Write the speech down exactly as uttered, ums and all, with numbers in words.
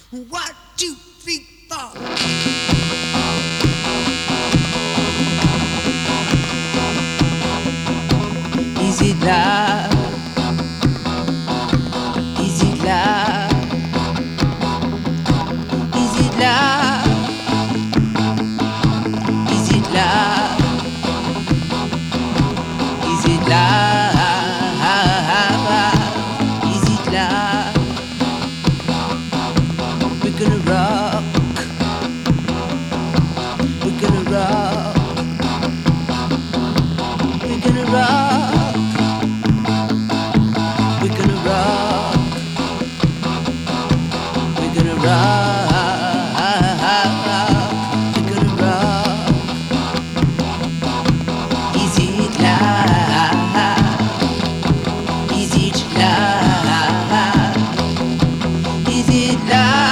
One, two, three, four. Is it love? Is it love? Is it love? Is it love? Is it love? Is it love? We're gonna rock. We're gonna rock. We're gonna rock. We're gonna rock. We're gonna rock. We're gonna rock. Is it love? Is it love? Is it love?